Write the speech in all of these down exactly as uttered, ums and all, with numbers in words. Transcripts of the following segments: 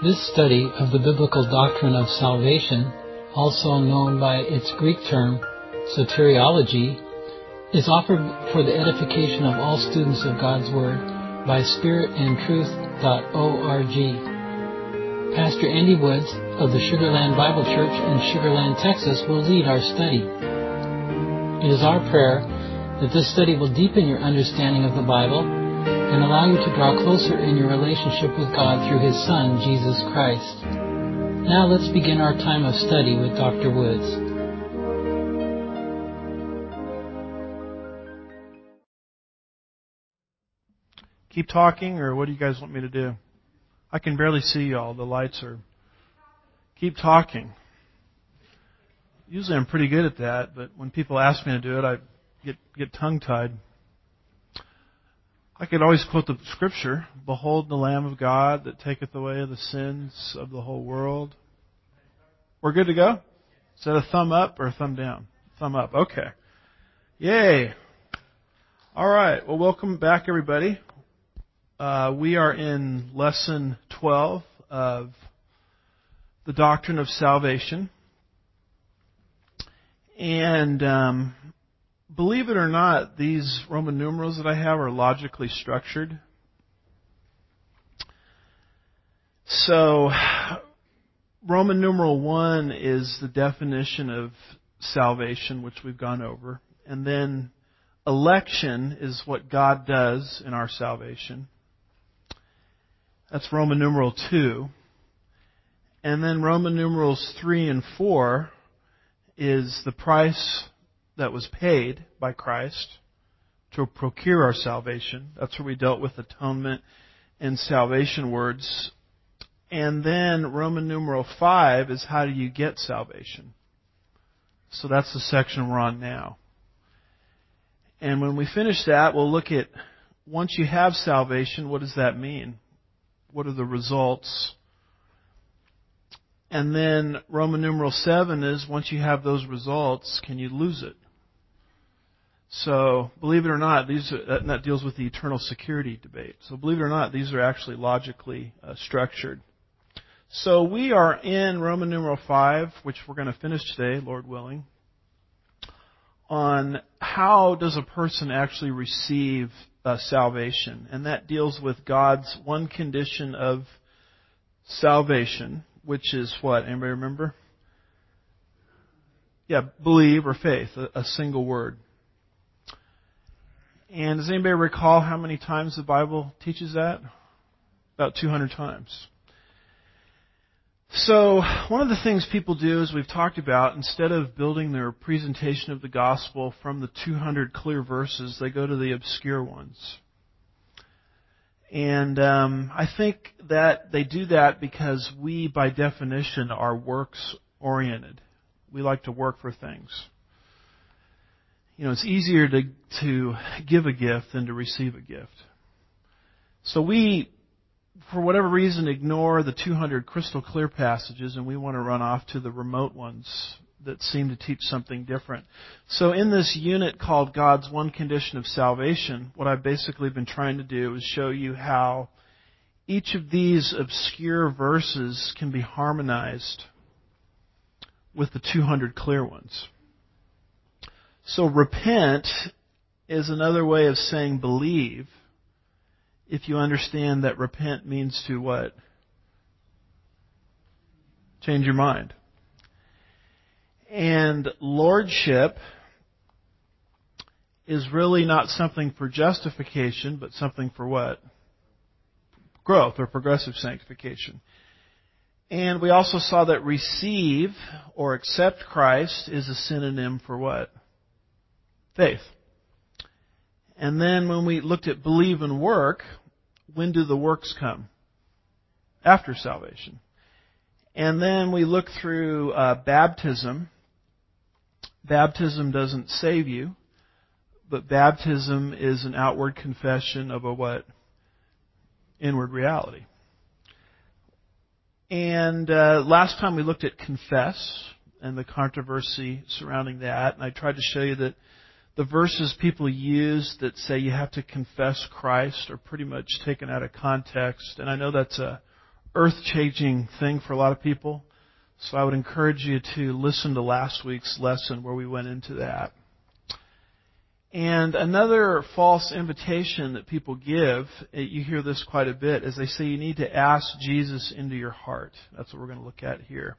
This study of the biblical doctrine of salvation, also known by its Greek term, soteriology, is offered for the edification of all students of God's Word by spirit and truth dot org. Pastor Andy Woods of the Sugar Land Bible Church in Sugar Land, Texas, will lead our study. It is our prayer that this study will deepen your understanding of the Bible and allow you to draw closer in your relationship with God through His Son, Jesus Christ. Now let's begin our time of study with Doctor Woods. Keep talking, or what do you guys want me to do? I can barely see y'all. The lights are... Keep talking. Usually I'm pretty good at that, but when people ask me to do it, I get get tongue-tied. I could always quote the scripture, "Behold the Lamb of God that taketh away the sins of the whole world." We're good to go? Is that a thumb up or a thumb down? Thumb up. Okay. Yay. All right. Well, welcome back, everybody. Uh, we are in lesson twelve of the doctrine of salvation. And um, believe it or not, these Roman numerals that I have are logically structured. So, Roman numeral one is the definition of salvation, which we've gone over. And then election is what God does in our salvation. That's Roman numeral two. And then Roman numerals three and four is the price that was paid by Christ to procure our salvation. That's where we dealt with atonement and salvation words. And then Roman numeral five is how do you get salvation. So that's the section we're on now. And when we finish that, we'll look at, once you have salvation, what does that mean? What are the results? And then Roman numeral seven is, once you have those results, can you lose it? So, believe it or not, these are, that, that deals with the eternal security debate. So, believe it or not, these are actually logically uh, structured. So, we are in Roman numeral five, which we're going to finish today, Lord willing, on how does a person actually receive uh, salvation. And that deals with God's one condition of salvation, which is what? Anybody remember? Yeah, believe or faith, a, a single word. And does anybody recall how many times the Bible teaches that? About two hundred times. So, one of the things people do, as we've talked about, instead of building their presentation of the gospel from the two hundred clear verses, they go to the obscure ones. And um, I think that they do that because we, by definition, are works-oriented. We like to work for things. You know, it's easier to to give a gift than to receive a gift. So we, for whatever reason, ignore the two hundred crystal clear passages, and we want to run off to the remote ones that seem to teach something different. So in this unit called God's One Condition of Salvation, what I've basically been trying to do is show you how each of these obscure verses can be harmonized with the two hundred clear ones. So repent is another way of saying believe, if you understand that repent means to what? Change your mind. And lordship is really not something for justification, but something for what? Growth or progressive sanctification. And we also saw that receive or accept Christ is a synonym for what? Faith. And then when we looked at believe and work, when do the works come? After salvation. And then we looked through uh, baptism. Baptism doesn't save you, but baptism is an outward confession of a what? Inward reality. And uh, last time we looked at confess and the controversy surrounding that, and I tried to show you that the verses people use that say you have to confess Christ are pretty much taken out of context. And I know that's a earth-changing thing for a lot of people. So I would encourage you to listen to last week's lesson where we went into that. And another false invitation that people give, you hear this quite a bit, is they say you need to ask Jesus into your heart. That's what we're going to look at here.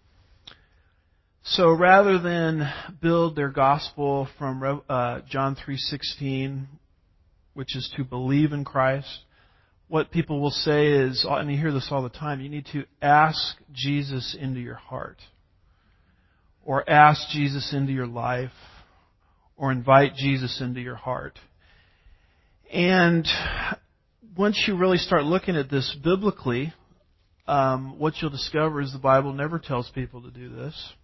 So rather than build their gospel from uh, John three sixteen, which is to believe in Christ, what people will say is, and you hear this all the time, you need to ask Jesus into your heart, or ask Jesus into your life, or invite Jesus into your heart. And once you really start looking at this biblically, um, what you'll discover is the Bible never tells people to do this.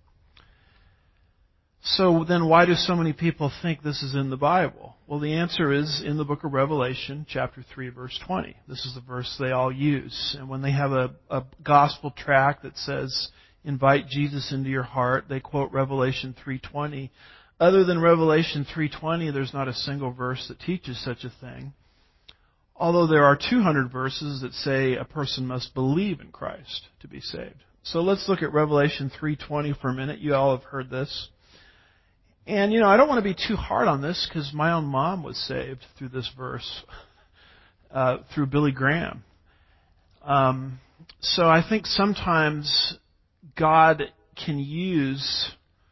So then why do so many people think this is in the Bible? Well, the answer is in the book of Revelation, chapter three, verse twenty. This is the verse they all use. And when they have a, a gospel tract that says, invite Jesus into your heart, they quote Revelation three twenty. Other than Revelation three twenty, there's not a single verse that teaches such a thing. Although there are two hundred verses that say a person must believe in Christ to be saved. So let's look at Revelation three twenty for a minute. You all have heard this. And, you know, I don't want to be too hard on this because my own mom was saved through this verse, uh, through Billy Graham. Um, so I think sometimes God can use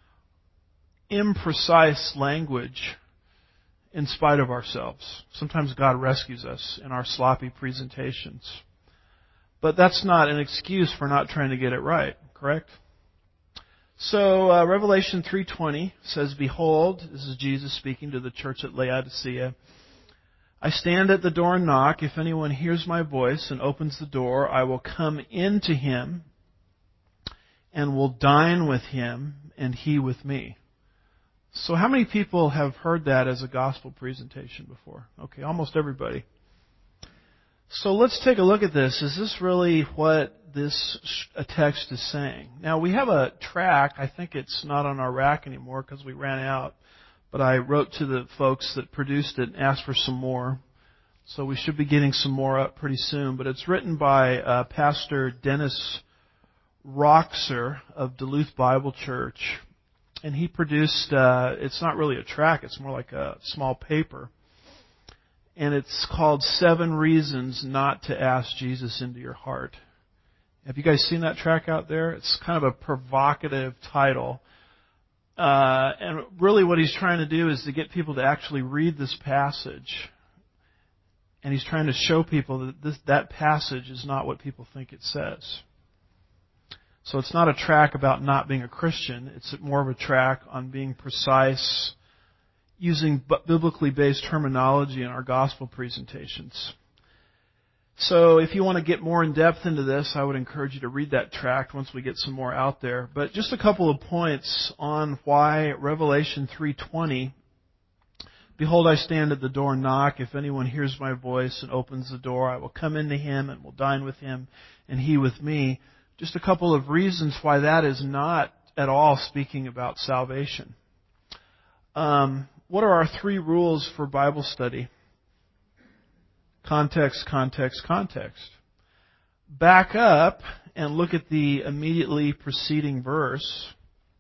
imprecise language in spite of ourselves. Sometimes God rescues us in our sloppy presentations. But that's not an excuse for not trying to get it right, correct? So uh, Revelation three twenty says, behold, this is Jesus speaking to the church at Laodicea, I stand at the door and knock. If anyone hears my voice and opens the door, I will come into him and will dine with him and he with me. So how many people have heard that as a gospel presentation before? Okay, almost everybody. So let's take a look at this. Is this really what this text is saying? Now, we have a track. I think it's not on our rack anymore because we ran out. But I wrote to the folks that produced it and asked for some more. So we should be getting some more up pretty soon. But it's written by uh, Pastor Dennis Roxer of Duluth Bible Church. And he produced, uh, it's not really a track, it's more like a small paper. And it's called Seven Reasons Not to Ask Jesus into Your Heart. Have you guys seen that track out there? It's kind of a provocative title. Uh, and really what he's trying to do is to get people to actually read this passage. And he's trying to show people that this, that passage is not what people think it says. So it's not a track about not being a Christian. It's more of a track on being precise, using biblically based terminology in our gospel presentations. So if you want to get more in depth into this, I would encourage you to read that tract once we get some more out there. But just a couple of points on why Revelation three twenty, behold, I stand at the door and knock. If anyone hears my voice and opens the door, I will come into him and will dine with him and he with me. Just a couple of reasons why that is not at all speaking about salvation. Um, what are our three rules for Bible study? Context, context, context. Back up and look at the immediately preceding verse.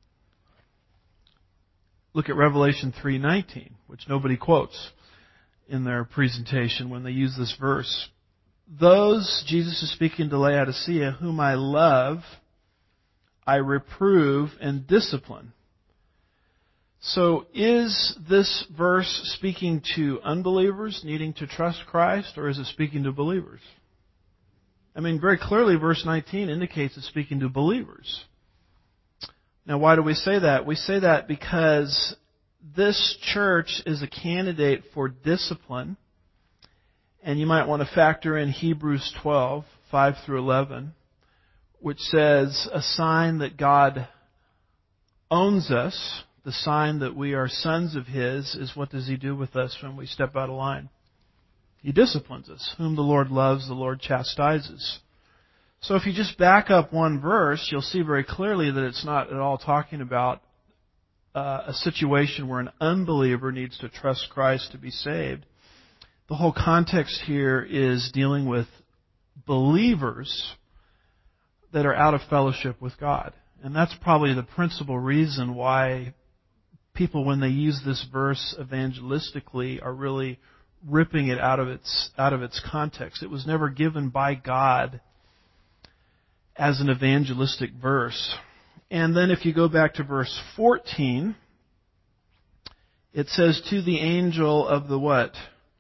Look at Revelation three nineteen, which nobody quotes in their presentation when they use this verse. Those, Jesus is speaking to Laodicea, whom I love, I reprove and discipline. So is this verse speaking to unbelievers needing to trust Christ, or is it speaking to believers? I mean, very clearly verse nineteen indicates it's speaking to believers. Now, why do we say that? We say that because this church is a candidate for discipline. And you might want to factor in Hebrews twelve, five through eleven, which says a sign that God owns us, the sign that we are sons of His, is what does He do with us when we step out of line? He disciplines us. Whom the Lord loves, the Lord chastises. So if you just back up one verse, you'll see very clearly that it's not at all talking about uh, a situation where an unbeliever needs to trust Christ to be saved. The whole context here is dealing with believers that are out of fellowship with God. And that's probably the principal reason why people, when they use this verse evangelistically, are really ripping it out of its out of its context. It was never given by God as an evangelistic verse. And then if you go back to verse fourteen, it says, to the angel of the what?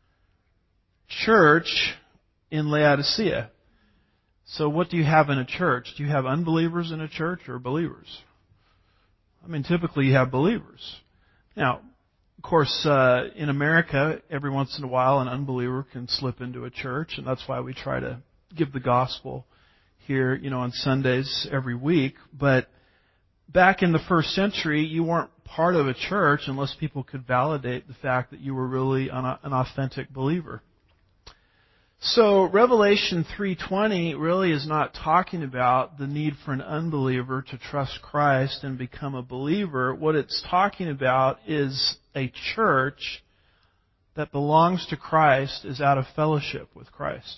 Church in Laodicea. So what do you have in a church? Do you have unbelievers in a church or believers? I mean, typically you have believers. Now, of course, uh, in America, every once in a while an unbeliever can slip into a church, and that's why we try to give the gospel here, you know, on Sundays every week. But back in the first century, you weren't part of a church unless people could validate the fact that you were really an, an authentic believer. So Revelation three twenty really is not talking about the need for an unbeliever to trust Christ and become a believer. What it's talking about is a church that belongs to Christ is out of fellowship with Christ.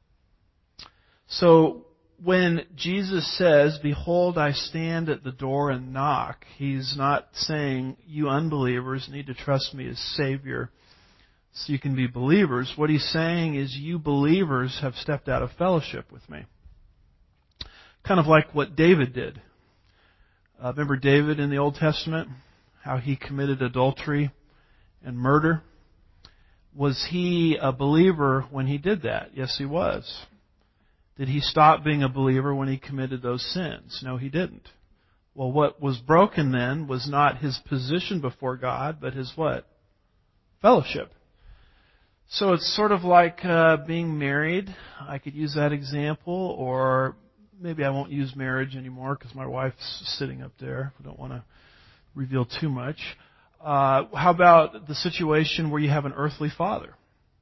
So when Jesus says, behold, I stand at the door and knock, He's not saying you unbelievers need to trust me as Savior so you can be believers. What He's saying is you believers have stepped out of fellowship with me. Kind of like what David did. Uh, remember David in the Old Testament? How he committed adultery and murder? Was he a believer when he did that? Yes, he was. Did he stop being a believer when he committed those sins? No, he didn't. Well, what was broken then was not his position before God, but his what? Fellowship. So it's sort of like uh, being married. I could use that example, or maybe I won't use marriage anymore because my wife's sitting up there. I don't want to reveal too much. Uh, how about the situation where you have an earthly father?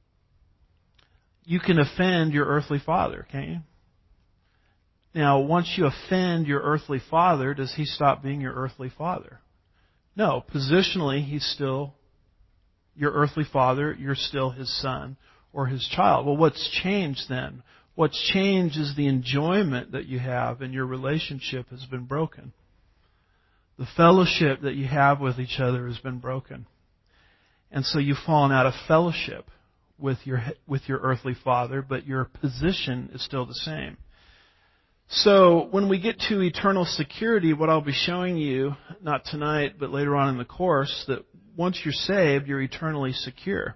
You can offend your earthly father, can't you? Now, once you offend your earthly father, does he stop being your earthly father? No. Positionally, he's still your earthly father. You're still his son or his child. Well, what's changed then? What's changed is the enjoyment that you have in your relationship has been broken. The fellowship that you have with each other has been broken. And so you've fallen out of fellowship with your with your earthly father, but your position is still the same. So when we get to eternal security, what I'll be showing you, not tonight, but later on in the course, that once you're saved, you're eternally secure.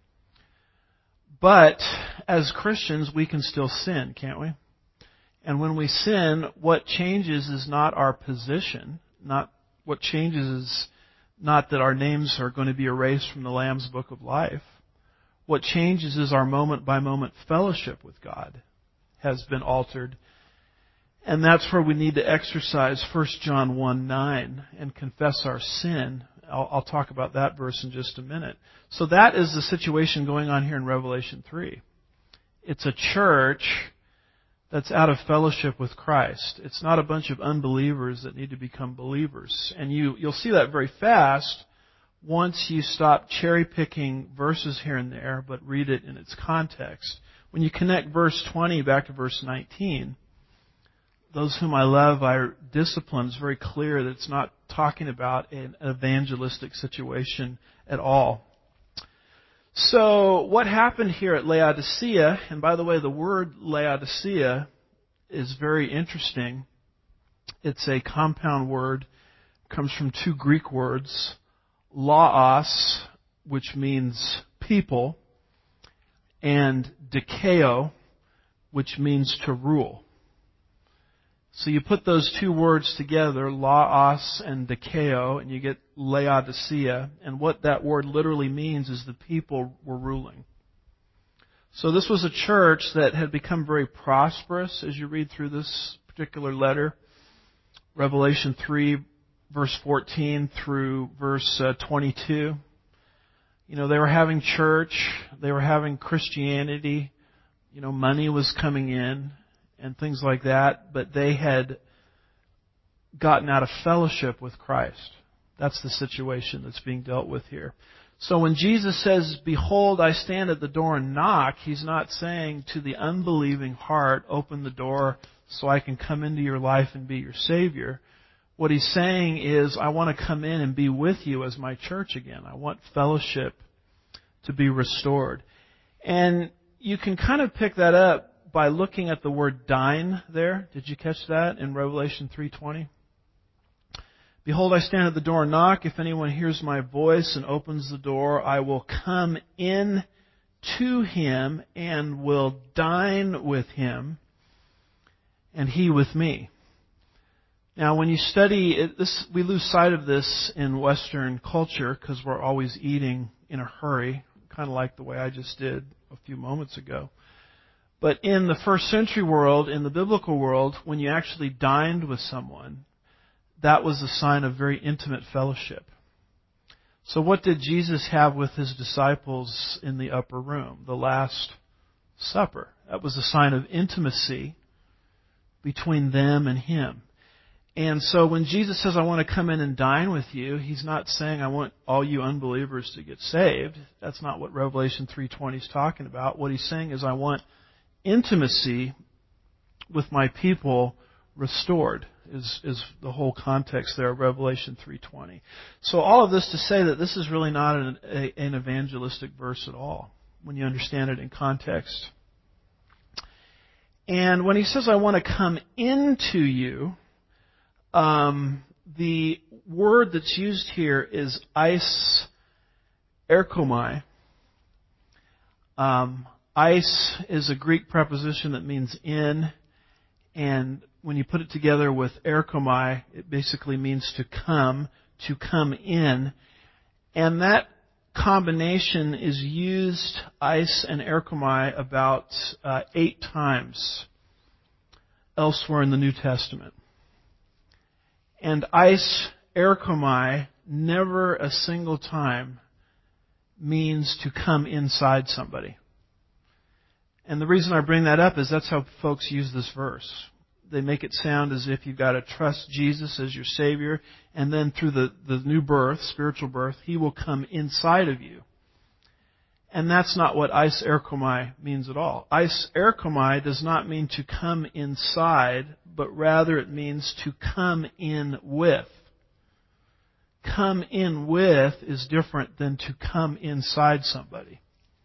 But as Christians, we can still sin, can't we? And when we sin, what changes is not our position, not what changes is not that our names are going to be erased from the Lamb's Book of Life. What changes is our moment-by-moment fellowship with God has been altered. And that's where we need to exercise First John one nine and confess our sin. I'll, I'll talk about that verse in just a minute. So that is the situation going on here in Revelation three. It's a church that's out of fellowship with Christ. It's not a bunch of unbelievers that need to become believers. And you, you'll see that very fast once you stop cherry-picking verses here and there, but read it in its context. When you connect verse twenty back to verse nineteen, those whom I love I discipline, is very clear that it's not talking about an evangelistic situation at all. So what happened here at Laodicea, and by the way, the word Laodicea is very interesting. It's a compound word. It comes from two Greek words, laos, which means people, and dikeo, which means to rule. So you put those two words together, laos and dikeo, and you get Laodicea. And what that word literally means is the people were ruling. So this was a church that had become very prosperous as you read through this particular letter. Revelation three, verse fourteen through verse twenty-two. You know, they were having church. They were having Christianity. You know, money was coming in and things like that, but they had gotten out of fellowship with Christ. That's the situation that's being dealt with here. So when Jesus says, "Behold, I stand at the door and knock," He's not saying to the unbelieving heart, "Open the door so I can come into your life and be your Savior." What He's saying is, "I want to come in and be with you as my church again. I want fellowship to be restored." And you can kind of pick that up by looking at the word dine there. Did you catch that in Revelation three twenty? "Behold, I stand at the door and knock. If anyone hears my voice and opens the door, I will come in to him and will dine with him, and he with me." Now, when you study it, this, we lose sight of this in Western culture because we're always eating in a hurry, kind of like the way I just did a few moments ago. But in the first century world, in the biblical world, when you actually dined with someone, that was a sign of very intimate fellowship. So what did Jesus have with His disciples in the upper room? The Last Supper. That was a sign of intimacy between them and Him. And so when Jesus says, "I want to come in and dine with you," He's not saying, "I want all you unbelievers to get saved." That's not what Revelation three twenty is talking about. What He's saying is, "I want intimacy with my people restored," is, is the whole context there of Revelation three twenty. So all of this to say that this is really not an, a, an evangelistic verse at all, when you understand it in context. And when He says, "I want to come into you," um, the word that's used here is eis erchomai. Um, eis is a Greek preposition that means in, and when you put it together with erchomai, it basically means to come, to come in. And that combination is used, eis and erchomai, about uh, eight times elsewhere in the New Testament. And eis erchomai, never a single time, means to come inside somebody. And the reason I bring that up is that's how folks use this verse. They make it sound as if you've got to trust Jesus as your Savior, and then through the, the new birth, spiritual birth, He will come inside of you. And that's not what eis erchomai means at all. Eis erchomai does not mean to come inside, but rather it means to come in with. Come in with is different than to come inside somebody.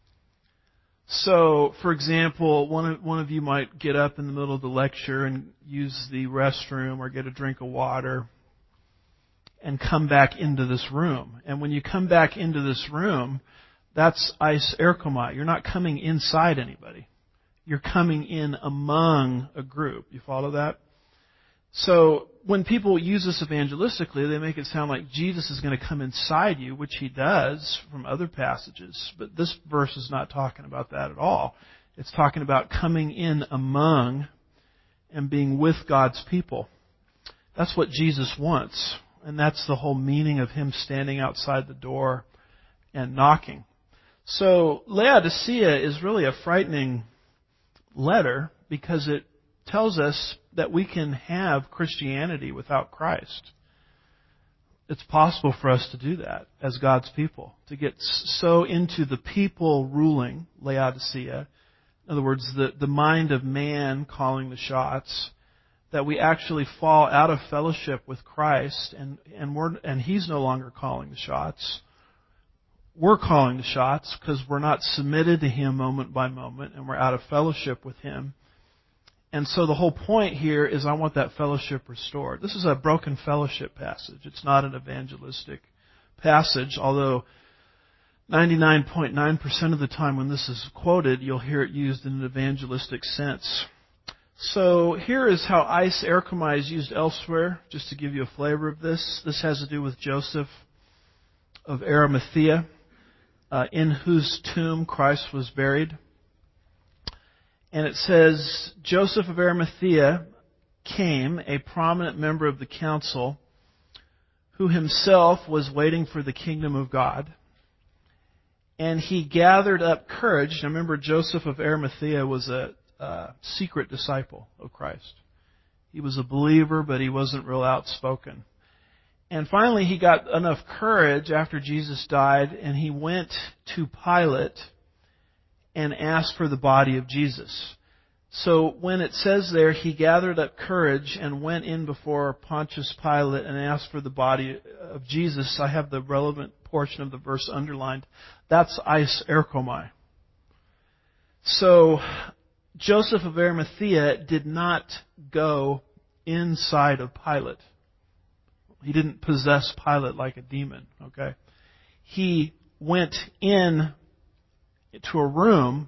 So, for example, one of, one of you might get up in the middle of the lecture and use the restroom or get a drink of water and come back into this room. And when you come back into this room, that's eis erchomai. You're not coming inside anybody. You're coming in among a group. You follow that? So when people use this evangelistically, they make it sound like Jesus is going to come inside you, which He does from other passages. But this verse is not talking about that at all. It's talking about coming in among and being with God's people. That's what Jesus wants. And that's the whole meaning of Him standing outside the door and knocking. So Laodicea is really a frightening letter because it tells us that we can have Christianity without Christ. It's possible for us to do that as God's people, to get so into the people ruling Laodicea, in other words, the, the mind of man calling the shots, that we actually fall out of fellowship with Christ and, and, we're, and He's no longer calling the shots. We're calling the shots because we're not submitted to Him moment by moment and we're out of fellowship with Him. And so the whole point here is I want that fellowship restored. This is a broken fellowship passage. It's not an evangelistic passage, although ninety-nine point nine percent of the time when this is quoted, you'll hear it used in an evangelistic sense. So here is how eis erchomai is used elsewhere, just to give you a flavor of this. This has to do with Joseph of Arimathea, uh, in whose tomb Christ was buried. And it says, Joseph of Arimathea came, a prominent member of the council, who himself was waiting for the kingdom of God. And he gathered up courage. Now remember, Joseph of Arimathea was a, a secret disciple of Christ. He was a believer, but he wasn't real outspoken. And finally, he got enough courage after Jesus died, and he went to Pilate and asked for the body of Jesus. So when it says there, he gathered up courage and went in before Pontius Pilate and asked for the body of Jesus, I have the relevant portion of the verse underlined. That's eis erchomai. So Joseph of Arimathea did not go inside of Pilate. He didn't possess Pilate like a demon, okay? He went in to a room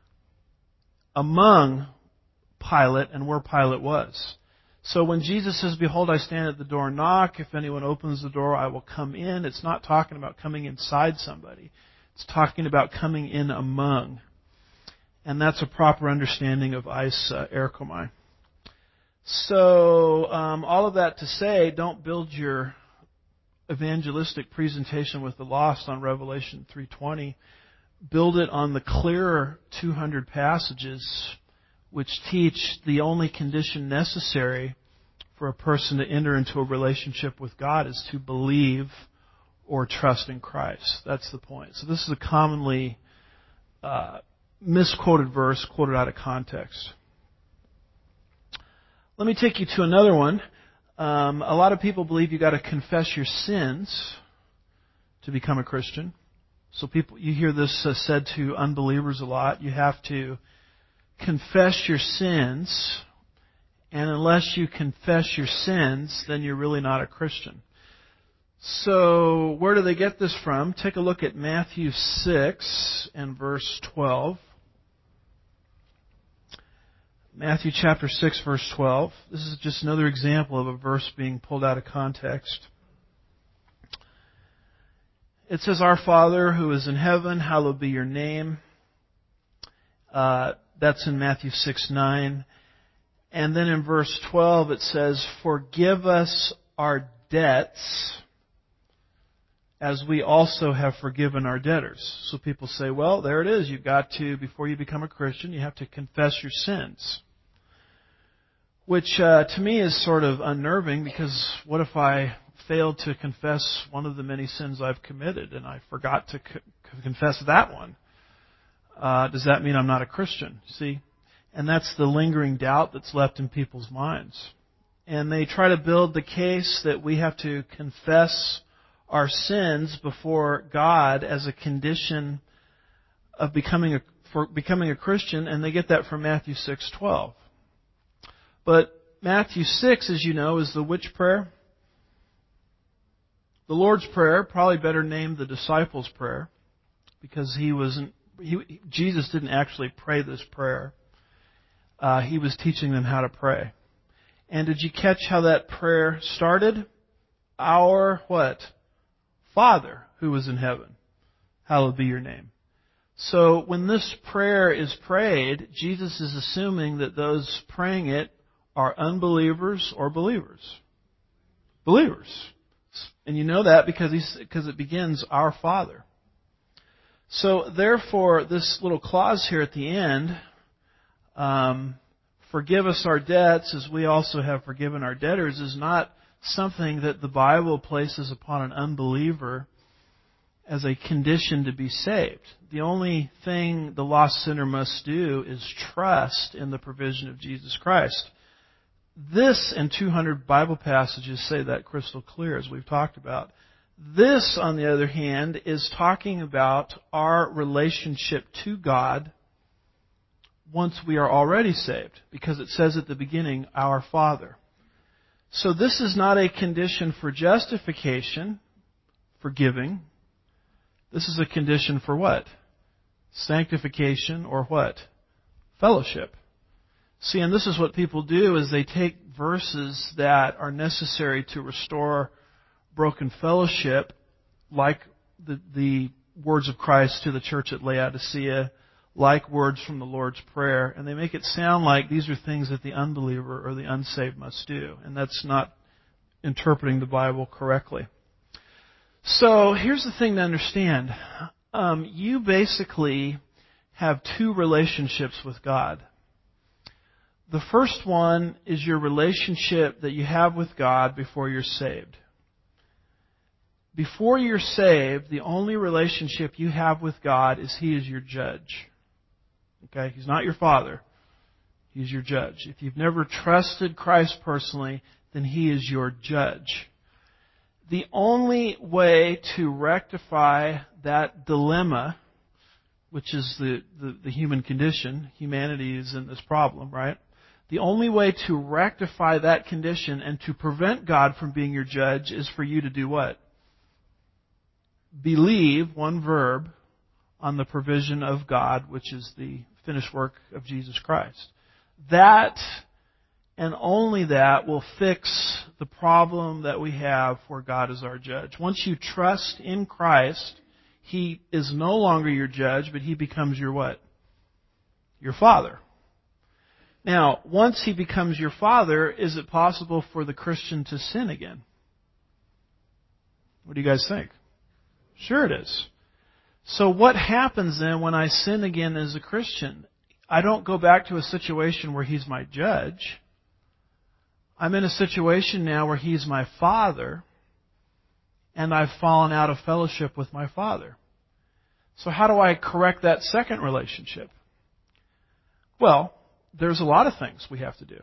among Pilate and where Pilate was. So when Jesus says, behold, I stand at the door and knock. If anyone opens the door, I will come in. It's not talking about coming inside somebody. It's talking about coming in among. And that's a proper understanding of eis erchomai. So, um, all of that to say, don't build your evangelistic presentation with the lost on Revelation three twenty. Build it on the clearer two hundred passages which teach the only condition necessary for a person to enter into a relationship with God is to believe or trust in Christ. That's the point. So this is a commonly uh, misquoted verse, quoted out of context. Let me take you to another one. Um, a lot of people believe you got to confess your sins to become a Christian. So people, you hear this uh, said to unbelievers a lot. You have to confess your sins, and unless you confess your sins, then you're really not a Christian. So where do they get this from? Take a look at Matthew six and verse twelve. Matthew chapter six, verse twelve. This is just another example of a verse being pulled out of context. It says, Our Father who is in heaven, hallowed be your name. Uh, that's in Matthew six nine. And then in verse twelve it says, Forgive us our debts as we also have forgiven our debtors. So people say, well, there it is. You've got to, before you become a Christian, you have to confess your sins. Which uh, to me is sort of unnerving, because what if I failed to confess one of the many sins I've committed and I forgot to co- confess that one? Uh, does that mean I'm not a Christian? See? And that's the lingering doubt that's left in people's minds. And they try to build the case that we have to confess our sins before God as a condition of becoming a, for becoming a Christian, and they get that from Matthew six twelve. But Matthew six, as you know, is the which prayer? The Lord's Prayer, probably better named the disciples' prayer, because he wasn't. He, Jesus didn't actually pray this prayer. Uh, he was teaching them how to pray. And did you catch how that prayer started? Our what? Father who is in heaven, hallowed be your name. So when this prayer is prayed, Jesus is assuming that those praying it are unbelievers or believers. Believers. And you know that because he's, because it begins, Our Father. So therefore, this little clause here at the end, um, forgive us our debts as we also have forgiven our debtors, is not something that the Bible places upon an unbeliever as a condition to be saved. The only thing the lost sinner must do is trust in the provision of Jesus Christ. This and two hundred Bible passages say that crystal clear, as we've talked about. This, on the other hand, is talking about our relationship to God once we are already saved, because it says at the beginning, Our Father. So this is not a condition for justification, forgiving. This is a condition for what? Sanctification, or what? Fellowship. See, and this is what people do, is they take verses that are necessary to restore broken fellowship, like the, the words of Christ to the church at Laodicea, like words from the Lord's Prayer, and they make it sound like these are things that the unbeliever or the unsaved must do. And that's not interpreting the Bible correctly. So here's the thing to understand. Um, you basically have two relationships with God. The first one is your relationship that you have with God before you're saved. before you're saved, the only relationship you have with God is He is your judge. Okay? He's not your father. He's your judge. If you've never trusted Christ personally, then He is your judge. The only way to rectify that dilemma, which is the, the, the human condition, humanity is in this problem, right? The only way to rectify that condition and to prevent God from being your judge is for you to do what? Believe, one verb, on the provision of God, which is the finished work of Jesus Christ. That and only that will fix the problem that we have where God is our judge. Once you trust in Christ, He is no longer your judge, but He becomes your what? Your Father. Now, once He becomes your Father, is it possible for the Christian to sin again? What do you guys think? Sure it is. So what happens then when I sin again as a Christian? I don't go back to a situation where He's my judge. I'm in a situation now where He's my Father, and I've fallen out of fellowship with my Father. So how do I correct that second relationship? Well, there's a lot of things we have to do.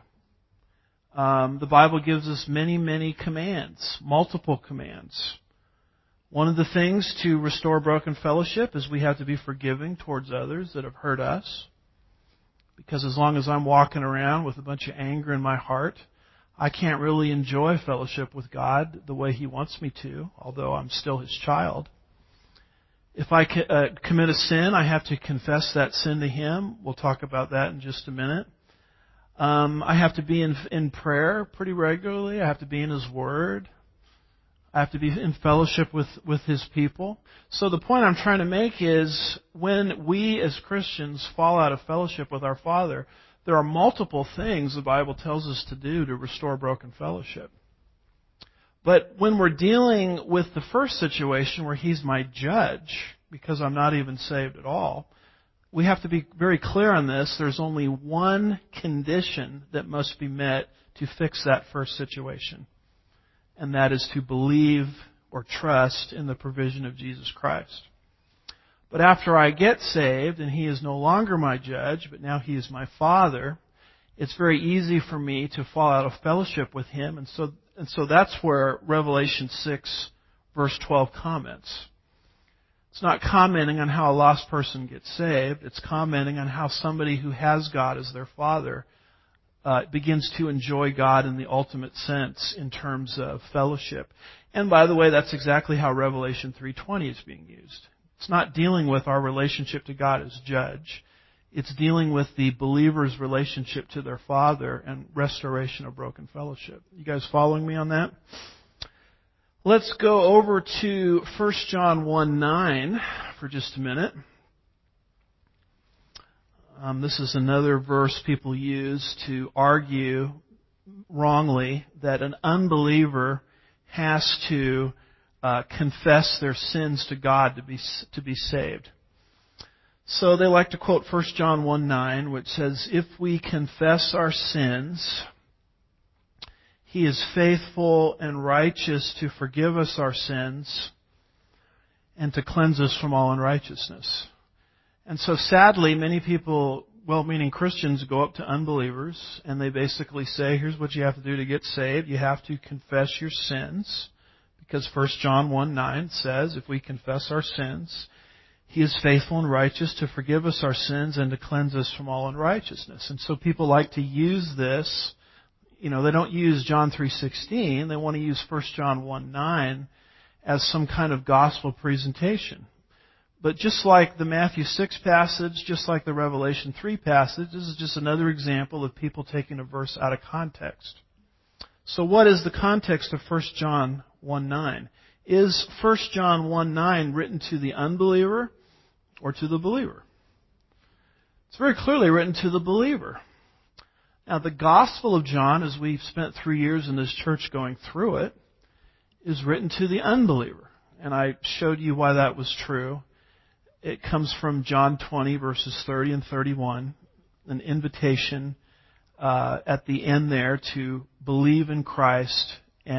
Um, the Bible gives us many, many commands, multiple commands. One of the things to restore broken fellowship is we have to be forgiving towards others that have hurt us. Because as long as I'm walking around with a bunch of anger in my heart, I can't really enjoy fellowship with God the way He wants me to, although I'm still His child. If I uh, commit a sin, I have to confess that sin to Him. We'll talk about that in just a minute. Um, I have to be in, in prayer pretty regularly. I have to be in His Word. I have to be in fellowship with, with His people. So the point I'm trying to make is when we as Christians fall out of fellowship with our Father, there are multiple things the Bible tells us to do to restore broken fellowship. But when we're dealing with the first situation where He's my judge, because I'm not even saved at all, we have to be very clear on this. There's only one condition that must be met to fix that first situation. And that is to believe or trust in the provision of Jesus Christ. But after I get saved and He is no longer my judge, but now He is my Father, it's very easy for me to fall out of fellowship with Him. And so, and so that's where Revelation six, verse twelve comments. It's not commenting on how a lost person gets saved. It's commenting on how somebody who has God as their Father uh, begins to enjoy God in the ultimate sense in terms of fellowship. And by the way, that's exactly how Revelation three twenty is being used. It's not dealing with our relationship to God as judge. It's dealing with the believer's relationship to their Father and restoration of broken fellowship. You guys following me on that? Let's go over to First John one nine for just a minute. Um, this is another verse people use to argue wrongly that an unbeliever has to Uh, confess their sins to God to be to be saved. So they like to quote First John one nine, which says, "If we confess our sins, He is faithful and righteous to forgive us our sins and to cleanse us from all unrighteousness." And so sadly, many people, well-meaning Christians, go up to unbelievers and they basically say, here's what you have to do to get saved. You have to confess your sins. Because First John one nine says, if we confess our sins, He is faithful and righteous to forgive us our sins and to cleanse us from all unrighteousness. And so people like to use this. You know, they don't use John three sixteen. They want to use First John one nine as some kind of gospel presentation. But just like the Matthew six passage, just like the Revelation three passage, this is just another example of people taking a verse out of context. So what is the context of First John one nine? Is First John one nine written to the unbeliever or to the believer? It's very clearly written to the believer. Now, the Gospel of John, as we've spent three years in this church going through it, is written to the unbeliever. And I showed you why that was true. It comes from John twenty, verses thirty and thirty-one, an invitation uh, at the end there to believe in Christ and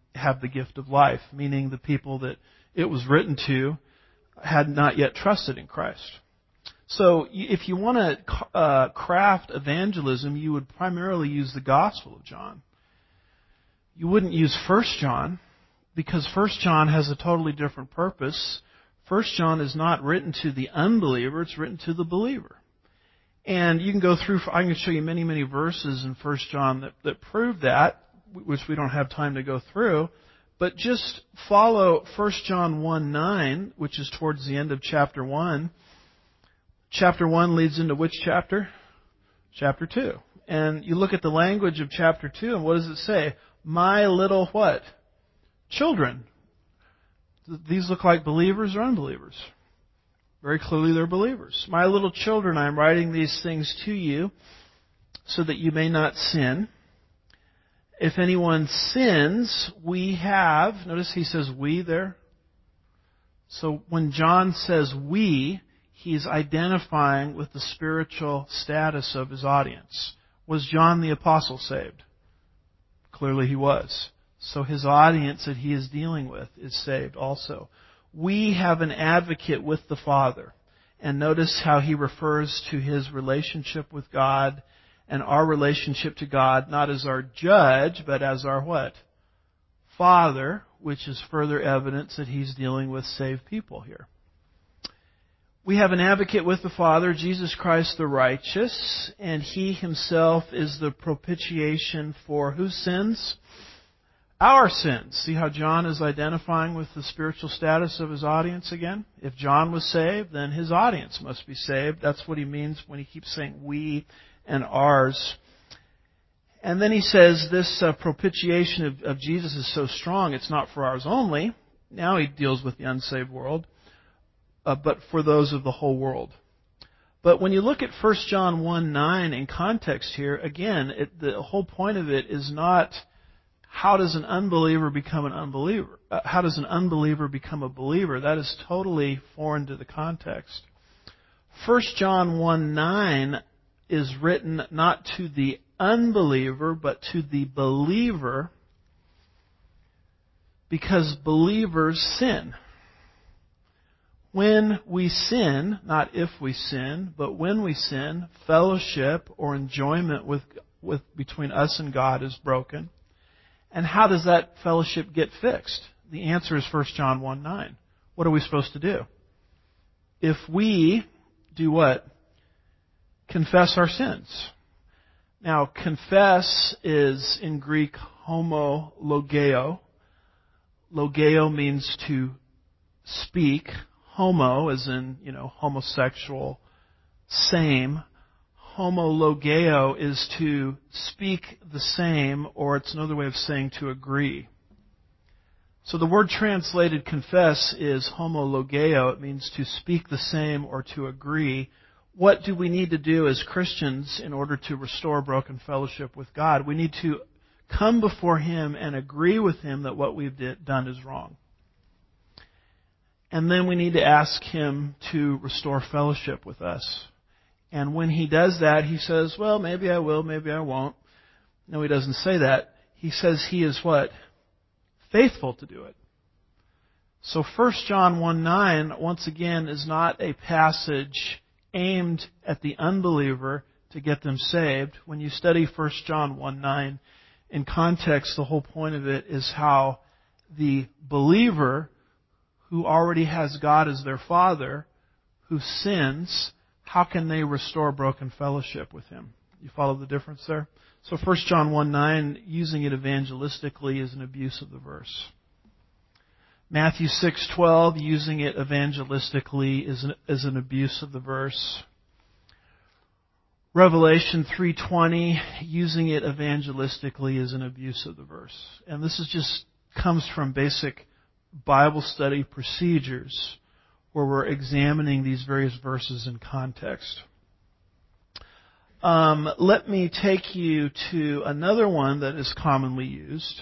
have the gift of life, meaning the people that it was written to had not yet trusted in Christ. So if you want to uh, craft evangelism, you would primarily use the Gospel of John. You wouldn't use First John, because First John has a totally different purpose. First John is not written to the unbeliever, it's written to the believer. And you can go through, I can show you many, many verses in First John that, that prove that, which we don't have time to go through. But just follow First John one nine, which is towards the end of chapter one. Chapter one leads into which chapter? Chapter two. And you look at the language of chapter two, and what does it say? My little what? Children. These look like believers or unbelievers? Very clearly they're believers. My little children, I am writing these things to you so that you may not sin. If anyone sins, we have, notice he says we there. So when John says we, he's identifying with the spiritual status of his audience. Was John the Apostle saved? Clearly he was. So his audience that he is dealing with is saved also. We have an advocate with the Father. And notice how he refers to his relationship with God and our relationship to God, not as our judge, but as our what? Father, which is further evidence that he's dealing with saved people here. We have an advocate with the Father, Jesus Christ the righteous, and he himself is the propitiation for whose sins? Our sins. See how John is identifying with the spiritual status of his audience again? If John was saved, then his audience must be saved. That's what he means when he keeps saying we and ours. And then he says this uh, propitiation of, of Jesus is so strong, it's not for ours only. Now he deals with the unsaved world, uh, but for those of the whole world. But when you look at First John one nine in context here, again, it, the whole point of it is not how does an unbeliever become an unbeliever? Uh, how does an unbeliever become a believer? That is totally foreign to the context. First John one nine is written not to the unbeliever, but to the believer, because believers sin. When we sin, not if we sin, but when we sin, fellowship or enjoyment with, with between us and God is broken. And how does that fellowship get fixed? The answer is First John one nine. What are we supposed to do? If we do what? Confess our sins. Now, confess is in Greek homo logeo. Logeo means to speak. Homo as in, you know, homosexual, same. Homologeo is to speak the same, or it's another way of saying to agree. So the word translated confess is homologeo. It means to speak the same or to agree. What do we need to do as Christians in order to restore broken fellowship with God? We need to come before Him and agree with Him that what we've done is wrong. And then we need to ask Him to restore fellowship with us. And when He does that, He says, well, maybe I will, maybe I won't. No, He doesn't say that. He says He is what? Faithful to do it. So First John one nine, once again, is not a passage aimed at the unbeliever to get them saved. When you study First John one nine in context, the whole point of it is how the believer who already has God as their Father, who sins, how can they restore broken fellowship with Him? You follow the difference there? So First John one nine, using it evangelistically, is an abuse of the verse. Matthew six twelve, using it evangelistically, is an, is an abuse of the verse. Revelation three twenty, using it evangelistically, is an abuse of the verse. And this is just comes from basic Bible study procedures where we're examining these various verses in context. Um, let me take you to another one that is commonly used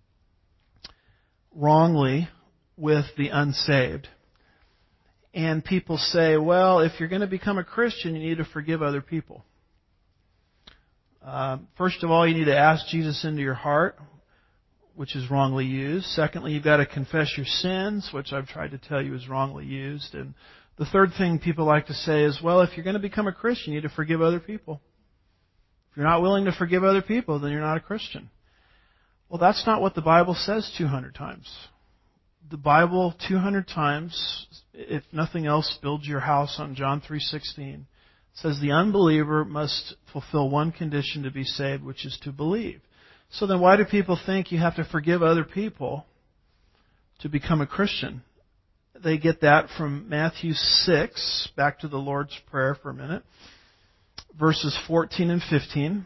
wrongly with the unsaved. And people say, well, if you're going to become a Christian, you need to forgive other people. Uh, first of all, you need to ask Jesus into your heart, which is wrongly used. Secondly, you've got to confess your sins, which I've tried to tell you is wrongly used. And the third thing people like to say is, well, if you're going to become a Christian, you need to forgive other people. If you're not willing to forgive other people, then you're not a Christian. Well, that's not what the Bible says two hundred times. The Bible two hundred times, if nothing else, builds your house on John three sixteen. It says the unbeliever must fulfill one condition to be saved, which is to believe. So then why do people think you have to forgive other people to become a Christian? They get that from Matthew six, back to the Lord's Prayer for a minute, verses fourteen and fifteen.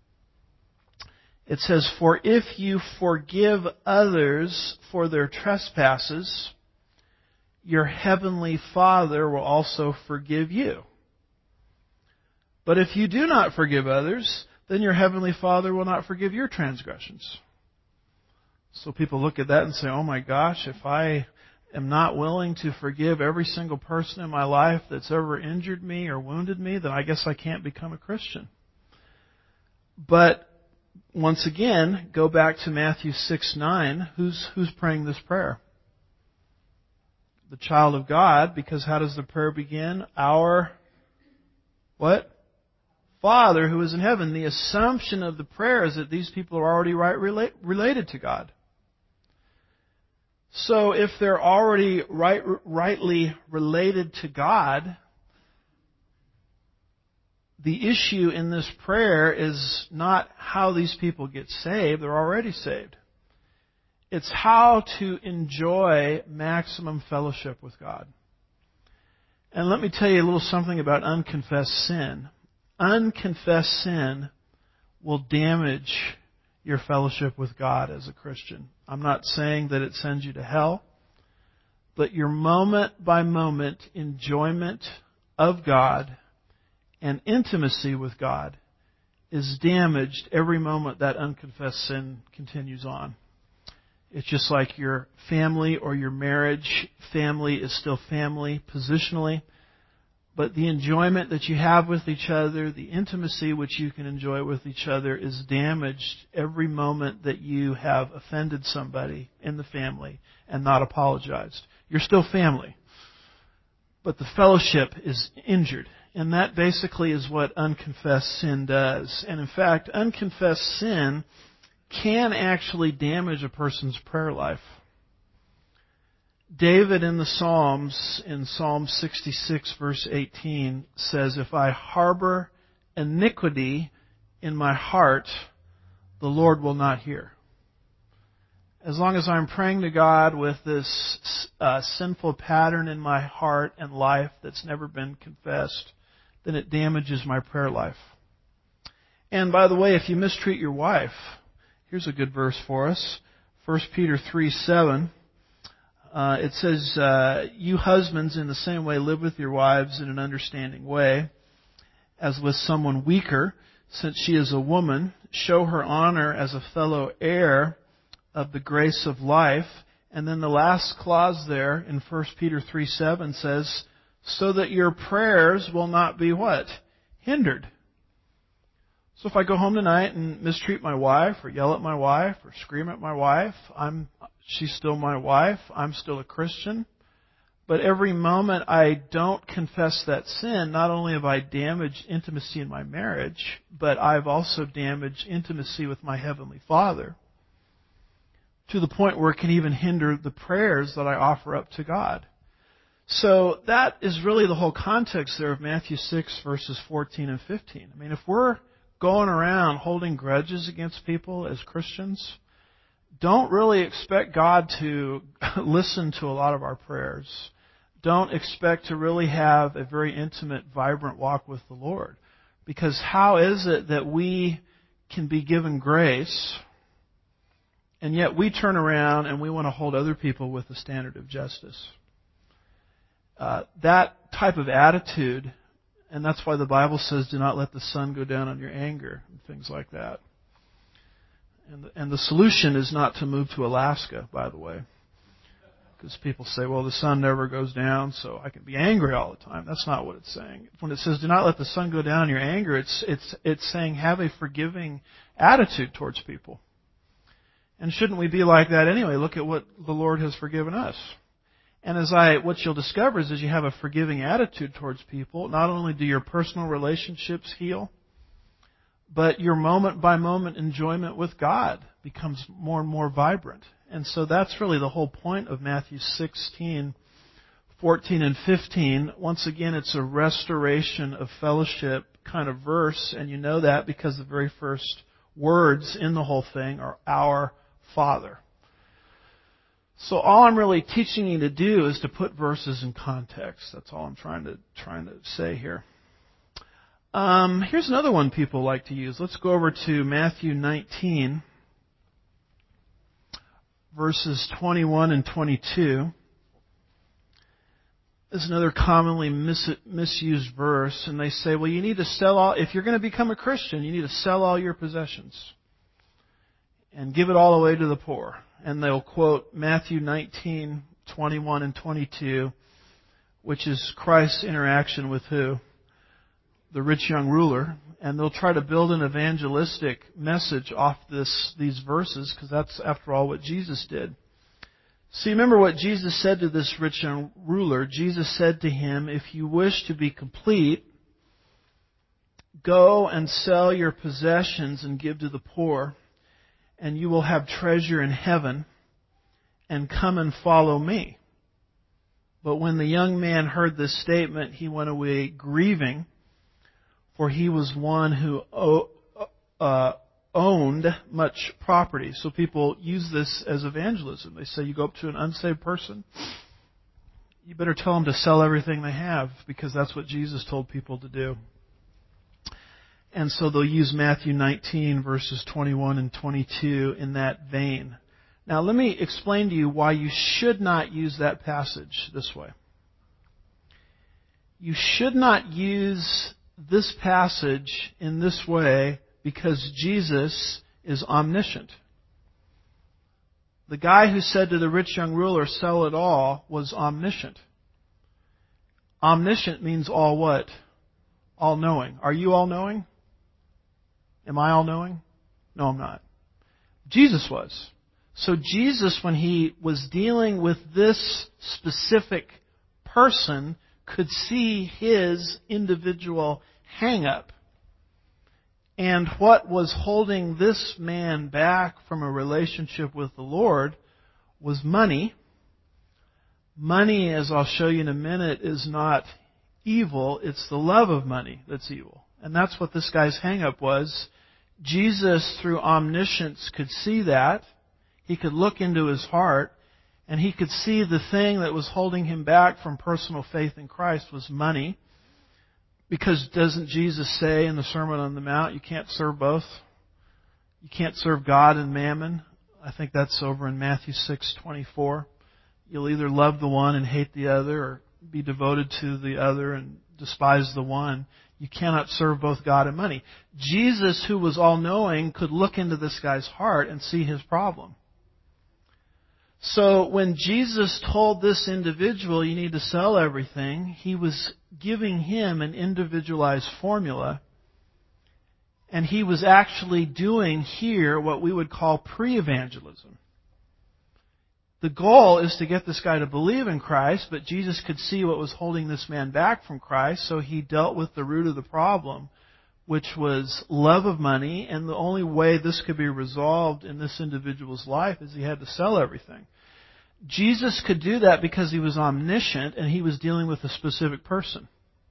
It says, "For if you forgive others for their trespasses, your heavenly Father will also forgive you. But if you do not forgive others, then your heavenly Father will not forgive your transgressions." So people look at that and say, oh my gosh, if I am not willing to forgive every single person in my life that's ever injured me or wounded me, then I guess I can't become a Christian. But once again, go back to Matthew six nine. Who's, who's praying this prayer? The child of God, because how does the prayer begin? Our, what? Father who is in heaven. The assumption of the prayer is that these people are already right relate, related to God. So if they're already right, rightly related to God, the issue in this prayer is not how these people get saved. They're already saved. It's how to enjoy maximum fellowship with God. And let me tell you a little something about unconfessed sin. Unconfessed sin will damage your fellowship with God as a Christian. I'm not saying that it sends you to hell, but your moment by moment enjoyment of God and intimacy with God is damaged every moment that unconfessed sin continues on. It's just like your family or your marriage. Family is still family positionally, but the enjoyment that you have with each other, the intimacy which you can enjoy with each other, is damaged every moment that you have offended somebody in the family and not apologized. You're still family, but the fellowship is injured. And that basically is what unconfessed sin does. And in fact, unconfessed sin can actually damage a person's prayer life. David in the Psalms, in Psalm sixty-six verse eighteen, says, "If I harbor iniquity in my heart, the Lord will not hear." As long as I'm praying to God with this uh, sinful pattern in my heart and life that's never been confessed, then it damages my prayer life. And by the way, if you mistreat your wife, here's a good verse for us. First Peter three seven. Uh, it says, uh, "You husbands in the same way live with your wives in an understanding way, as with someone weaker, since she is a woman. Show her honor as a fellow heir of the grace of life." And then the last clause there in First Peter three seven says, "So that your prayers will not be" what? Hindered. So if I go home tonight and mistreat my wife, or yell at my wife, or scream at my wife, I'm she's still my wife. I'm still a Christian. But every moment I don't confess that sin, not only have I damaged intimacy in my marriage, but I've also damaged intimacy with my Heavenly Father, to the point where it can even hinder the prayers that I offer up to God. So that is really the whole context there of Matthew six verses fourteen and fifteen. I mean, if we're going around holding grudges against people as Christians, don't really expect God to listen to a lot of our prayers. Don't expect to really have a very intimate, vibrant walk with the Lord. Because how is it that we can be given grace, and yet we turn around and we want to hold other people with the standard of justice? Uh, that type of attitude, and that's why the Bible says, do not let the sun go down on your anger, and things like that. And the, and the solution is not to move to Alaska, by the way. Because people say, well, the sun never goes down, so I can be angry all the time. That's not what it's saying. When it says, do not let the sun go down on your anger, it's, it's, it's saying have a forgiving attitude towards people. And shouldn't we be like that anyway? Look at what the Lord has forgiven us. And as I, what you'll discover is as you have a forgiving attitude towards people, not only do your personal relationships heal, but your moment by moment enjoyment with God becomes more and more vibrant. And so that's really the whole point of Matthew sixteen, fourteen, and fifteen. Once again, it's a restoration of fellowship kind of verse, and you know that because the very first words in the whole thing are our Father. So all I'm really teaching you to do is to put verses in context. That's all I'm trying to trying to say here. Um, here's another one people like to use. Let's go over to Matthew nineteen, verses twenty-one and twenty-two. This is another commonly mis- misused verse, and they say, well, you need to sell all, if you're going to become a Christian, you need to sell all your possessions and give it all away to the poor. And they'll quote Matthew nineteen, twenty-one and twenty-two, which is Christ's interaction with who? The rich young ruler. And they'll try to build an evangelistic message off this these verses, because that's, after all, what Jesus did. So you remember what Jesus said to this rich young ruler. Jesus said to him, if you wish to be complete, go and sell your possessions and give to the poor, and you will have treasure in heaven, and come and follow me. But when the young man heard this statement, he went away grieving, for he was one who uh, owned much property. So people use this as evangelism. They say you go up to an unsaved person, you better tell them to sell everything they have, because that's what Jesus told people to do. And so they'll use Matthew nineteen, verses twenty-one and twenty-two in that vein. Now let me explain to you why you should not use that passage this way. You should not use this passage in this way because Jesus is omniscient. The guy who said to the rich young ruler, sell it all, was omniscient. Omniscient means all what? All-knowing. Are you all-knowing? Am I all-knowing? No, I'm not. Jesus was. So Jesus, when he was dealing with this specific person, could see his individual hang-up. And what was holding this man back from a relationship with the Lord was money. Money, as I'll show you in a minute, is not evil. It's the love of money that's evil. And that's what this guy's hang-up was. Jesus, through omniscience, could see that. He could look into his heart, and he could see the thing that was holding him back from personal faith in Christ was money. Because doesn't Jesus say in the Sermon on the Mount, you can't serve both? You can't serve God and mammon. I think that's over in Matthew six twenty-four. You'll either love the one and hate the other, or be devoted to the other and despise the one. You cannot serve both God and money. Jesus, who was all-knowing, could look into this guy's heart and see his problem. So when Jesus told this individual, you need to sell everything, he was giving him an individualized formula. And he was actually doing here what we would call pre-evangelism. The goal is to get this guy to believe in Christ, but Jesus could see what was holding this man back from Christ, so he dealt with the root of the problem, which was love of money, and the only way this could be resolved in this individual's life is he had to sell everything. Jesus could do that because he was omniscient and he was dealing with a specific person.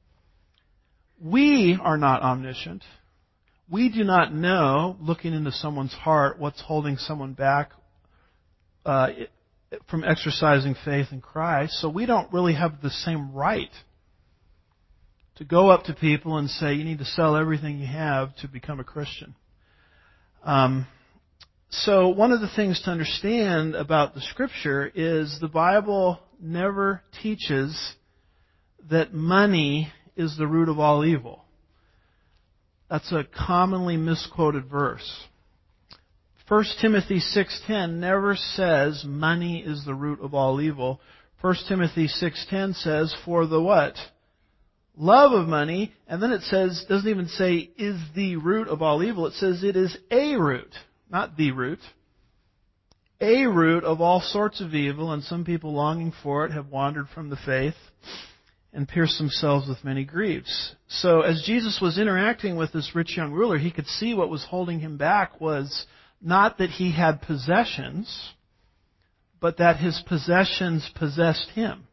We are not omniscient. We do not know, looking into someone's heart, what's holding someone back uh, from exercising faith in Christ. So we don't really have the same right to go up to people and say, you need to sell everything you have to become a Christian. Um, so one of the things to understand about the Scripture is the Bible never teaches that money is the root of all evil. That's a commonly misquoted verse. First Timothy six ten never says money is the root of all evil. First Timothy six ten says, for the what? Love of money. And then it says, doesn't even say is the root of all evil. It says it is a root, not the root. a root of all sorts of evil, and some people longing for it have wandered from the faith and pierced themselves with many griefs. So as Jesus was interacting with this rich young ruler, he could see what was holding him back was not that he had possessions, but that his possessions possessed him.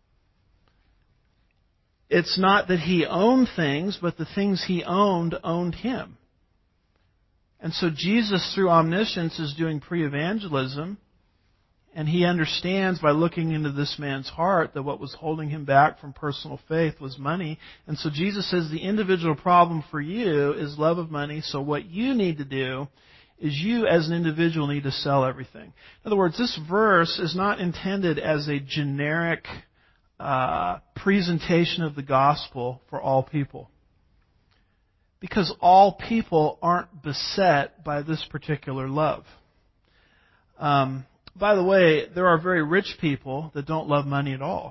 It's not that he owned things, but the things he owned owned him. And so Jesus, through omniscience, is doing pre-evangelism, and he understands by looking into this man's heart that what was holding him back from personal faith was money. And so Jesus says the individual problem for you is love of money, so what you need to do is you as an individual need to sell everything. In other words, this verse is not intended as a generic uh, presentation of the gospel for all people. Because all people aren't beset by this particular love. Um, by the way, there are very rich people that don't love money at all.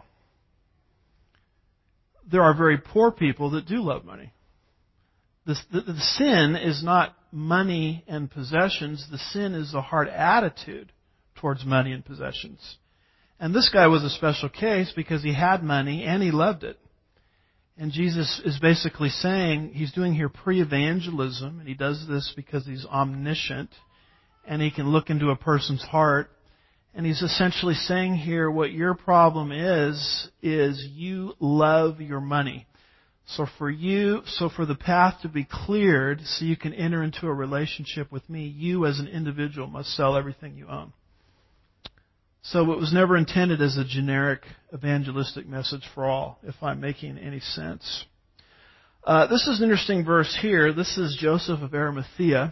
There are very poor people that do love money. The, the, the sin is not money and possessions. The sin is the heart attitude towards money and possessions. And this guy was a special case because he had money and he loved it. And Jesus is basically saying, he's doing here pre-evangelism, and he does this because he's omniscient, and he can look into a person's heart. And he's essentially saying here, what your problem is, is you love your money. So for you, so for the path to be cleared, so you can enter into a relationship with me, you as an individual must sell everything you own. So it was never intended as a generic evangelistic message for all, if I'm making any sense. Uh, this is an interesting verse here. This is Joseph of Arimathea.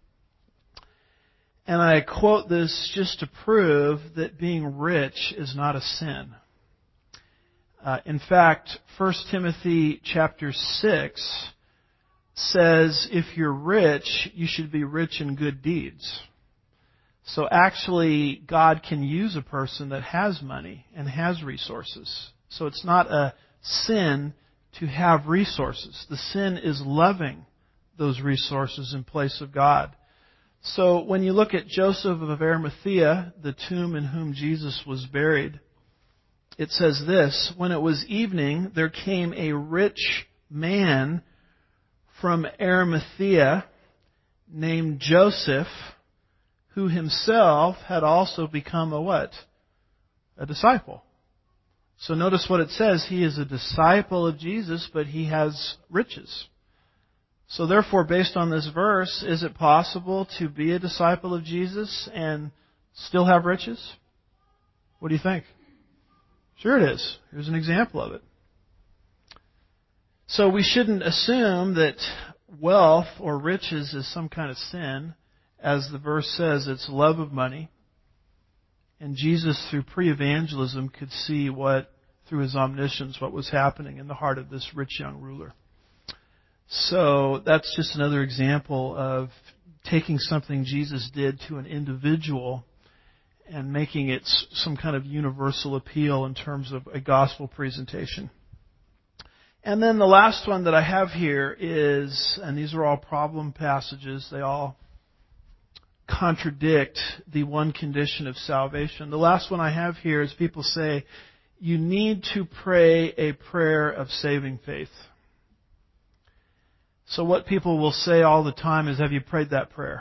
And I quote this just to prove that being rich is not a sin. Uh, in fact, First Timothy chapter six says if you're rich, you should be rich in good deeds. So actually, God can use a person that has money and has resources. So it's not a sin to have resources. The sin is loving those resources in place of God. So when you look at Joseph of Arimathea, the tomb in whom Jesus was buried, it says this, when it was evening, there came a rich man from Arimathea named Joseph, who himself had also become a what? A disciple. So notice what it says. He is a disciple of Jesus, but he has riches. So therefore, based on this verse, is it possible to be a disciple of Jesus and still have riches? What do you think? Sure it is. Here's an example of it. So we shouldn't assume that wealth or riches is some kind of sin. As the verse says, it's love of money. And Jesus, through pre-evangelism, could see what, through his omniscience, what was happening in the heart of this rich young ruler. So that's just another example of taking something Jesus did to an individual and making it some kind of universal appeal in terms of a gospel presentation. And then the last one that I have here is, and these are all problem passages, they all contradict the one condition of salvation. The last one I have here is people say, you need to pray a prayer of saving faith. So what people will say all the time is, have you prayed that prayer?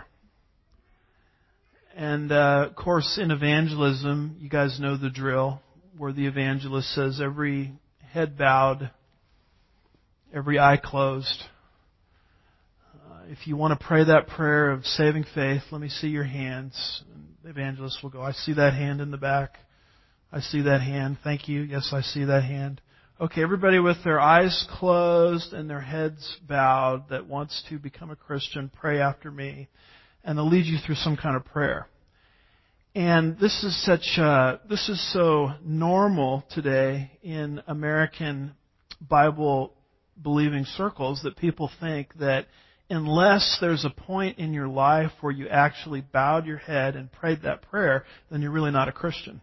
And uh, of course in evangelism, you guys know the drill, where the evangelist says every head bowed, every eye closed. If you want to pray that prayer of saving faith, let me see your hands. And the evangelist will go, I see that hand in the back. I see that hand. Thank you. Yes, I see that hand. Okay, everybody with their eyes closed and their heads bowed that wants to become a Christian, pray after me. And they'll lead you through some kind of prayer. And this is such a, this is so normal today in American Bible believing circles that people think that unless there's a point in your life where you actually bowed your head and prayed that prayer, then you're really not a Christian.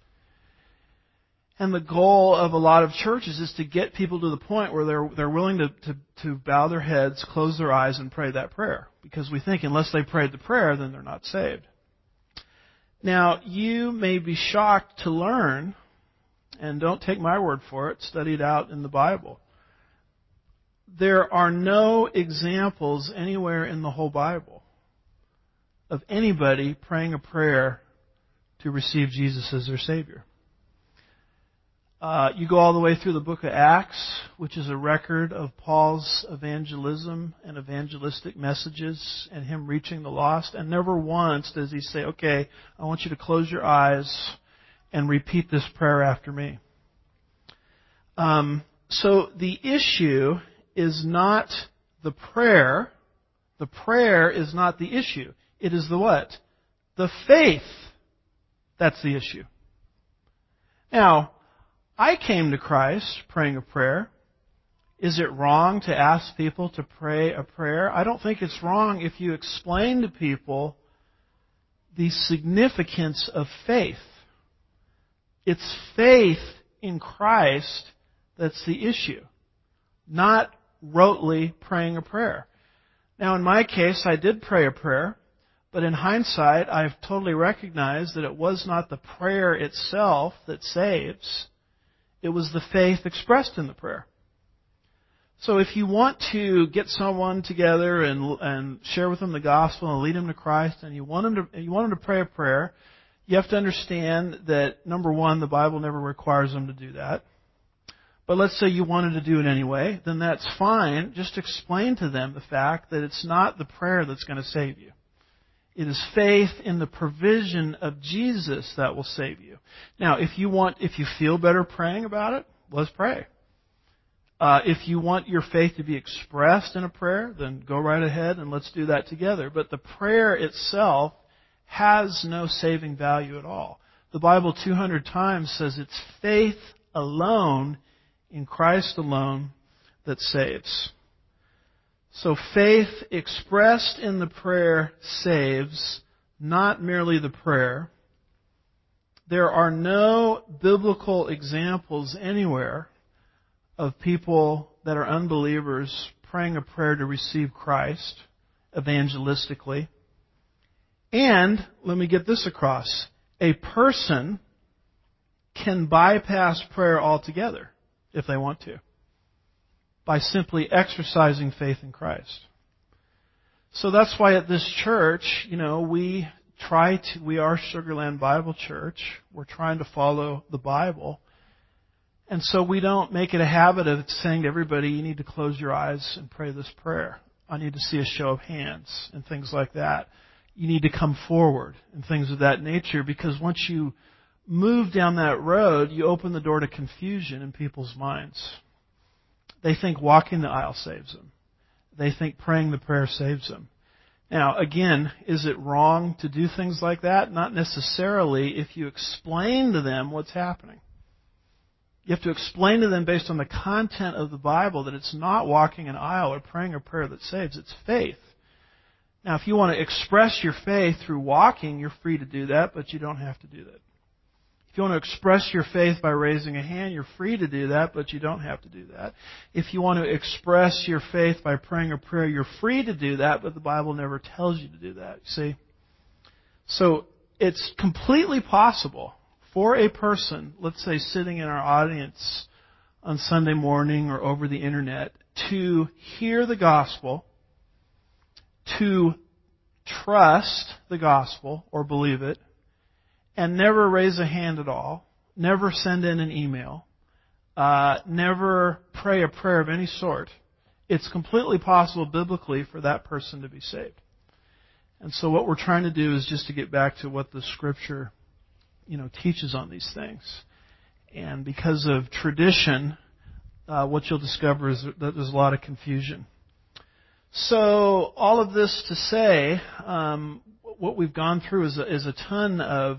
And the goal of a lot of churches is to get people to the point where they're they're willing to, to, to bow their heads, close their eyes, and pray that prayer. Because we think unless they prayed the prayer, then they're not saved. Now, you may be shocked to learn, and don't take my word for it, study it out in the Bible. There are no examples anywhere in the whole Bible of anybody praying a prayer to receive Jesus as their Savior. Uh, you go all the way through the book of Acts, which is a record of Paul's evangelism and evangelistic messages and him reaching the lost, and never once does he say, okay, I want you to close your eyes and repeat this prayer after me. Um, so the issue is not the prayer. The prayer is not the issue. It is the what? The faith. That's the issue. Now, I came to Christ praying a prayer. Is it wrong to ask people to pray a prayer? I don't think it's wrong if you explain to people the significance of faith. It's faith in Christ that's the issue, not rotely praying a prayer. Now, in my case, I did pray a prayer, but in hindsight, I've totally recognized that it was not the prayer itself that saves. It was the faith expressed in the prayer. So if you want to get someone together and and share with them the gospel and lead them to Christ, and you want them to you want them to pray a prayer, you have to understand that, number one, the Bible never requires them to do that. But let's say you wanted to do it anyway, then that's fine. Just explain to them the fact that it's not the prayer that's going to save you. It is faith in the provision of Jesus that will save you. Now, if you want, if you feel better praying about it, let's pray. Uh, if you want your faith to be expressed in a prayer, then go right ahead and let's do that together. But the prayer itself has no saving value at all. The Bible two hundred times says it's faith alone in Christ alone that saves. So faith expressed in the prayer saves, not merely the prayer. There are no biblical examples anywhere of people that are unbelievers praying a prayer to receive Christ evangelistically. And, let me get this across, a person can bypass prayer altogether if they want to, by simply exercising faith in Christ. So that's why at this church, you know, we try to, we are Sugarland Bible Church. We're trying to follow the Bible. And so we don't make it a habit of saying to everybody, you need to close your eyes and pray this prayer. I need to see a show of hands and things like that. You need to come forward and things of that nature, because once you move down that road, you open the door to confusion in people's minds. They think walking the aisle saves them. They think praying the prayer saves them. Now, again, is it wrong to do things like that? Not necessarily if you explain to them what's happening. You have to explain to them based on the content of the Bible that it's not walking an aisle or praying a prayer that saves. It's faith. Now, if you want to express your faith through walking, you're free to do that, but you don't have to do that. If you want to express your faith by raising a hand, you're free to do that, but you don't have to do that. If you want to express your faith by praying a prayer, you're free to do that, but the Bible never tells you to do that. See? So it's completely possible for a person, let's say sitting in our audience on Sunday morning or over the internet, to hear the gospel, to trust the gospel or believe it, and never raise a hand at all, never send in an email, uh, never pray a prayer of any sort. It's completely possible biblically for that person to be saved. And so what we're trying to do is just to get back to what the Scripture, you know, teaches on these things. And because of tradition, uh, what you'll discover is that there's a lot of confusion. So all of this to say, um, what we've gone through is a, is a ton of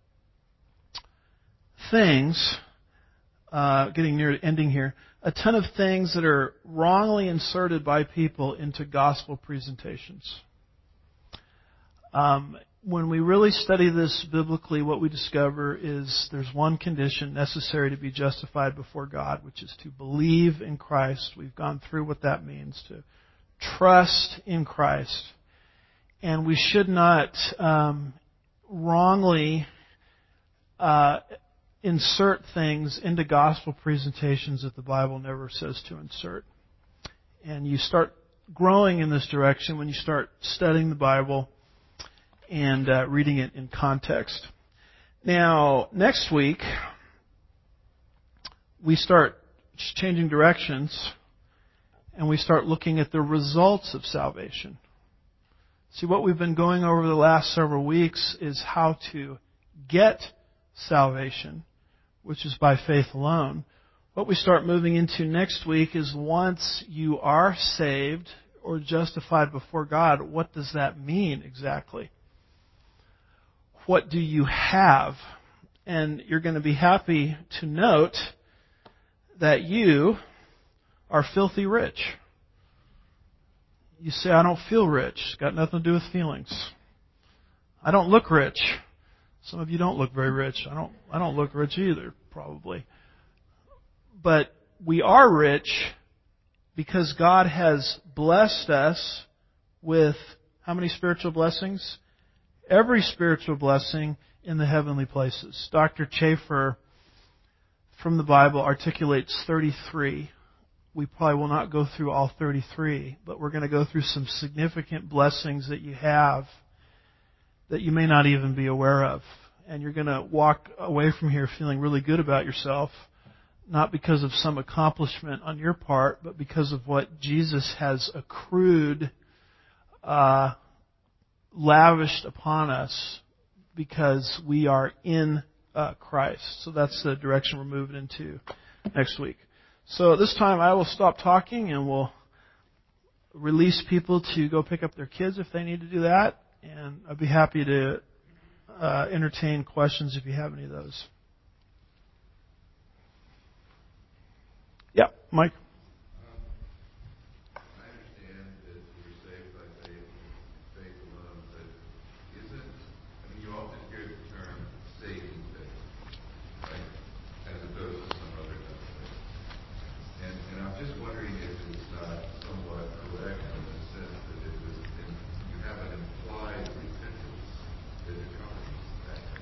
things, uh, getting near ending here, a ton of things that are wrongly inserted by people into gospel presentations. Um, when we really study this biblically, what we discover is there's one condition necessary to be justified before God, which is to believe in Christ. We've gone through what that means, to trust in Christ. And we should not, um, wrongly uh, insert things into gospel presentations that the Bible never says to insert. And you start growing in this direction when you start studying the Bible and uh, reading it in context. Now, next week, we start changing directions and we start looking at the results of salvation. See, what we've been going over the last several weeks is how to get salvation, which is by faith alone. What we start moving into next week is once you are saved or justified before God, what does that mean exactly? What do you have? And you're going to be happy to note that you are filthy rich. You say, I don't feel rich. It's got nothing to do with feelings. I don't look rich. Some of you don't look very rich. I don't I don't look rich either, probably. But we are rich because God has blessed us with how many spiritual blessings? Every spiritual blessing in the heavenly places. Doctor Chafer from the Bible articulates thirty-three. We probably will not go through all thirty-three, but we're going to go through some significant blessings that you have that you may not even be aware of. And you're going to walk away from here feeling really good about yourself, not because of some accomplishment on your part, but because of what Jesus has accrued, uh, lavished upon us because we are in uh, Christ. So that's the direction we're moving into next week. So at this time I will stop talking and we'll release people to go pick up their kids if they need to do that. And I'd be happy to uh, entertain questions if you have any of those. Yeah, Mike.